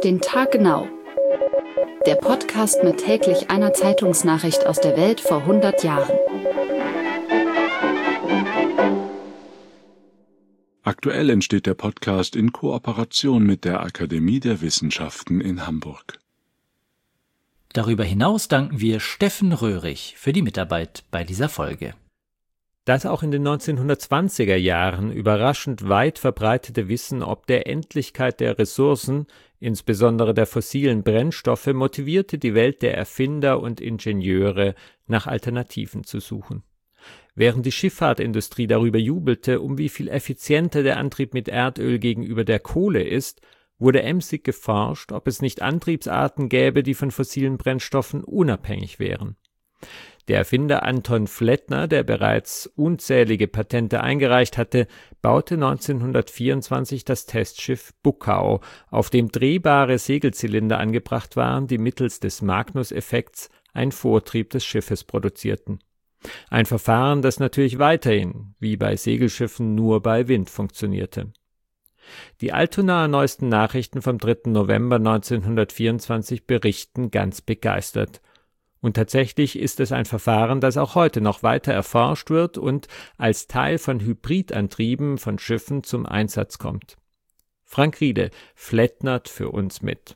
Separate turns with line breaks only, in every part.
Auf den Tag genau. Der Podcast mit täglich einer Zeitungsnachricht aus der Welt vor 100 Jahren.
Aktuell entsteht der Podcast in Kooperation mit der Akademie der Wissenschaften in Hamburg.
Darüber hinaus danken wir Steffen Röhrig für die Mitarbeit bei dieser Folge.
Das auch in den 1920er Jahren überraschend weit verbreitete Wissen ob der Endlichkeit der Ressourcen, insbesondere der fossilen Brennstoffe, motivierte die Welt der Erfinder und Ingenieure, nach Alternativen zu suchen. Während die Schifffahrtindustrie darüber jubelte, um wie viel effizienter der Antrieb mit Erdöl gegenüber der Kohle ist, wurde emsig geforscht, ob es nicht Antriebsarten gäbe, die von fossilen Brennstoffen unabhängig wären. Der Erfinder Anton Flettner, der bereits unzählige Patente eingereicht hatte, baute 1924 das Testschiff Buckau, auf dem drehbare Segelzylinder angebracht waren, die mittels des Magnus-Effekts einen Vortrieb des Schiffes produzierten. Ein Verfahren, das natürlich weiterhin, wie bei Segelschiffen, nur bei Wind funktionierte. Die Altonaer Neuesten Nachrichten vom 3. November 1924 berichten ganz begeistert. Und tatsächlich ist es ein Verfahren, das auch heute noch weiter erforscht wird und als Teil von Hybridantrieben von Schiffen zum Einsatz kommt. Frank Riede flettnert für uns mit.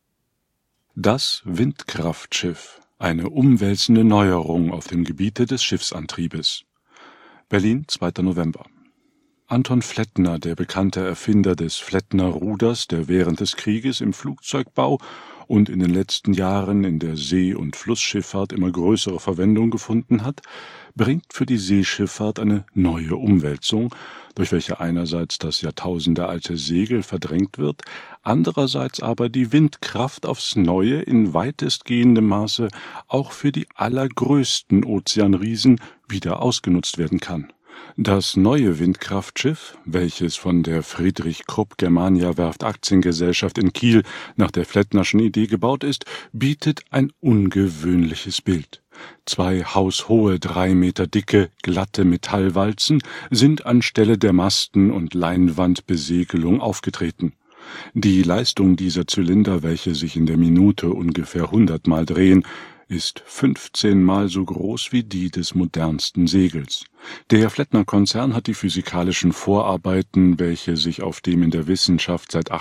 Das Windkraftschiff, eine umwälzende Neuerung auf dem Gebiete des Schiffsantriebes. Berlin, 2. November. Anton Flettner, der bekannte Erfinder des Flettner-Ruders, der während des Krieges im Flugzeugbau und in den letzten Jahren in der See- und Flussschifffahrt immer größere Verwendung gefunden hat, bringt für die Seeschifffahrt eine neue Umwälzung, durch welche einerseits das jahrtausendealte Segel verdrängt wird, andererseits aber die Windkraft aufs Neue in weitestgehendem Maße auch für die allergrößten Ozeanriesen wieder ausgenutzt werden kann. Das neue Windkraftschiff, welches von der Friedrich Krupp Germania Werft Aktiengesellschaft in Kiel nach der Flettnerschen Idee gebaut ist, bietet ein ungewöhnliches Bild. 2 haushohe, 3 Meter dicke, glatte Metallwalzen sind anstelle der Masten- und Leinwandbesegelung aufgetreten. Die Leistung dieser Zylinder, welche sich in der Minute ungefähr 100 Mal drehen, ist 15 Mal so groß wie die des modernsten Segels. Der Flettner-Konzern hat die physikalischen Vorarbeiten, welche sich auf dem in der Wissenschaft seit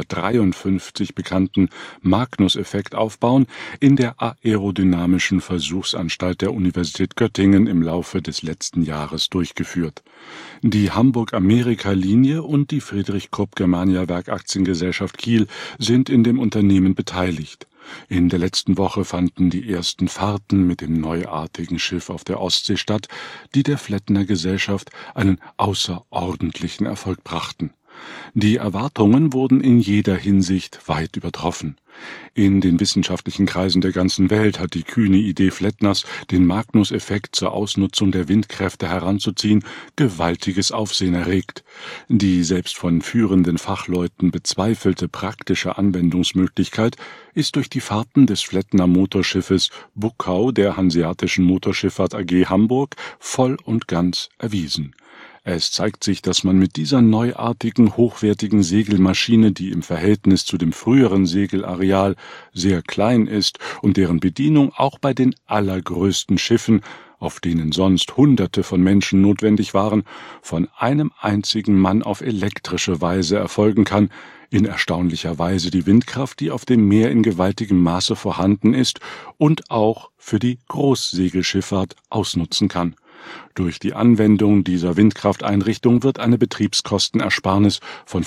1853 bekannten Magnus-Effekt aufbauen, in der Aerodynamischen Versuchsanstalt der Universität Göttingen im Laufe des letzten Jahres durchgeführt. Die Hamburg-Amerika-Linie und die Friedrich Krupp Germania Werk Aktiengesellschaft Kiel sind in dem Unternehmen beteiligt. In der letzten Woche fanden die ersten Fahrten mit dem neuartigen Schiff auf der Ostsee statt, die der Flettner Gesellschaft einen außerordentlichen Erfolg brachten. Die Erwartungen wurden in jeder Hinsicht weit übertroffen. In den wissenschaftlichen Kreisen der ganzen Welt hat die kühne Idee Flettners, den Magnus-Effekt zur Ausnutzung der Windkräfte heranzuziehen, gewaltiges Aufsehen erregt. Die selbst von führenden Fachleuten bezweifelte praktische Anwendungsmöglichkeit ist durch die Fahrten des Flettner Motorschiffes Buckau der Hanseatischen Motorschifffahrt AG Hamburg voll und ganz erwiesen. Es zeigt sich, dass man mit dieser neuartigen, hochwertigen Segelmaschine, die im Verhältnis zu dem früheren Segelareal sehr klein ist und deren Bedienung auch bei den allergrößten Schiffen, auf denen sonst Hunderte von Menschen notwendig waren, von einem einzigen Mann auf elektrische Weise erfolgen kann, in erstaunlicher Weise die Windkraft, die auf dem Meer in gewaltigem Maße vorhanden ist und auch für die Großsegelschifffahrt ausnutzen kann. Durch die Anwendung dieser Windkrafteinrichtung wird eine Betriebskostenersparnis von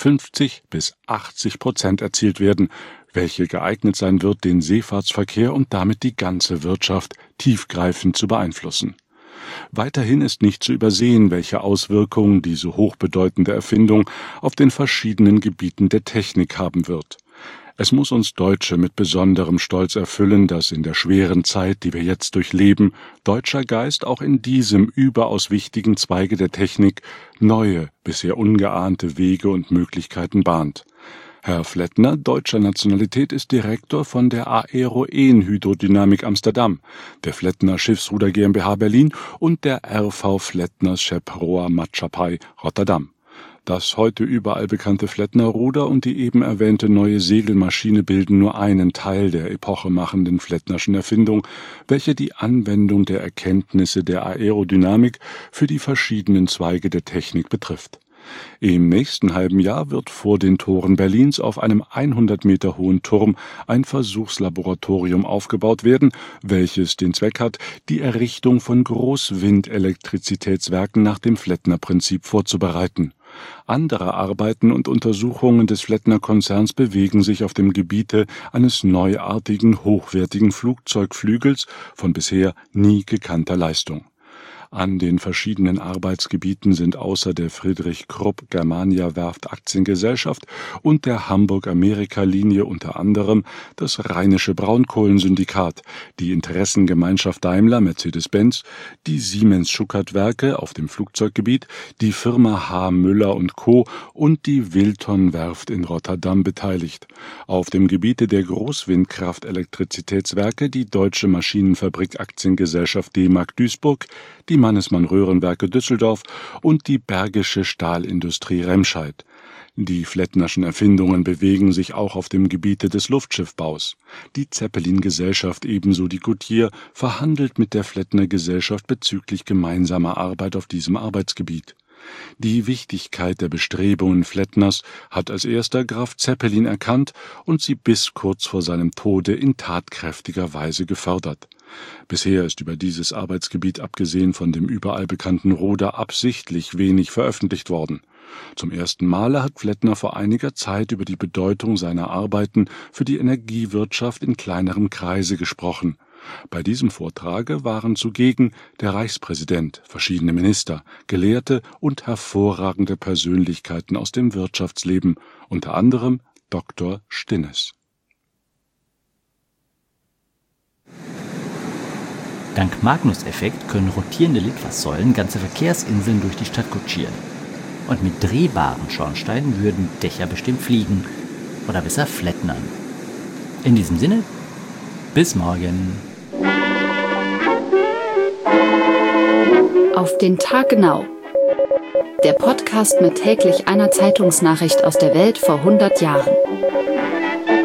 50-80% erzielt werden, welche geeignet sein wird, den Seefahrtsverkehr und damit die ganze Wirtschaft tiefgreifend zu beeinflussen. Weiterhin ist nicht zu übersehen, welche Auswirkungen diese hochbedeutende Erfindung auf den verschiedenen Gebieten der Technik haben wird. Es muss uns Deutsche mit besonderem Stolz erfüllen, dass in der schweren Zeit, die wir jetzt durchleben, deutscher Geist auch in diesem überaus wichtigen Zweige der Technik neue, bisher ungeahnte Wege und Möglichkeiten bahnt. Herr Flettner, deutscher Nationalität, ist Direktor von der Aero-En-Hydrodynamik Amsterdam, der Flettner Schiffsruder GmbH Berlin und der RV Flettner Schep Roa Matschapai Rotterdam. Das heute überall bekannte Flettner-Ruder und die eben erwähnte neue Segelmaschine bilden nur einen Teil der epochemachenden Flettnerschen Erfindung, welche die Anwendung der Erkenntnisse der Aerodynamik für die verschiedenen Zweige der Technik betrifft. Im nächsten halben Jahr wird vor den Toren Berlins auf einem 100 Meter hohen Turm ein Versuchslaboratorium aufgebaut werden, welches den Zweck hat, die Errichtung von Großwindelektrizitätswerken nach dem Flettner-Prinzip vorzubereiten. Andere Arbeiten und Untersuchungen des Flettner-Konzerns bewegen sich auf dem Gebiete eines neuartigen, hochwertigen Flugzeugflügels von bisher nie gekannter Leistung. An den verschiedenen Arbeitsgebieten sind außer der Friedrich Krupp Germania Werft Aktiengesellschaft und der Hamburg-Amerika-Linie unter anderem das Rheinische Braunkohlensyndikat, die Interessengemeinschaft Daimler Mercedes-Benz, die Siemens-Schuckert-Werke auf dem Flugzeuggebiet, die Firma H. Müller & Co. und die Wilton-Werft in Rotterdam beteiligt. Auf dem Gebiete der Großwindkraft-Elektrizitätswerke die Deutsche Maschinenfabrik Aktiengesellschaft D-Mark Duisburg, die Mannesmann-Röhrenwerke Düsseldorf und die Bergische Stahlindustrie Remscheid. Die Flettnerschen Erfindungen bewegen sich auch auf dem Gebiete des Luftschiffbaus. Die Zeppelin-Gesellschaft ebenso die Goodyear verhandelt mit der Flettner-Gesellschaft bezüglich gemeinsamer Arbeit auf diesem Arbeitsgebiet. Die Wichtigkeit der Bestrebungen Flettners hat als erster Graf Zeppelin erkannt und sie bis kurz vor seinem Tode in tatkräftiger Weise gefördert. Bisher ist über dieses Arbeitsgebiet abgesehen von dem überall bekannten Ruder absichtlich wenig veröffentlicht worden. Zum ersten Male hat Flettner vor einiger Zeit über die Bedeutung seiner Arbeiten für die Energiewirtschaft in kleinerem Kreise gesprochen. Bei diesem Vortrage waren zugegen der Reichspräsident, verschiedene Minister, Gelehrte und hervorragende Persönlichkeiten aus dem Wirtschaftsleben, unter anderem Dr. Stinnes.
Dank Magnus-Effekt können rotierende Litfaßsäulen ganze Verkehrsinseln durch die Stadt kutschieren. Und mit drehbaren Schornsteinen würden Dächer bestimmt fliegen. Oder besser flettnern. In diesem Sinne, bis morgen.
Auf den Tag genau. Der Podcast mit täglich einer Zeitungsnachricht aus der Welt vor 100 Jahren.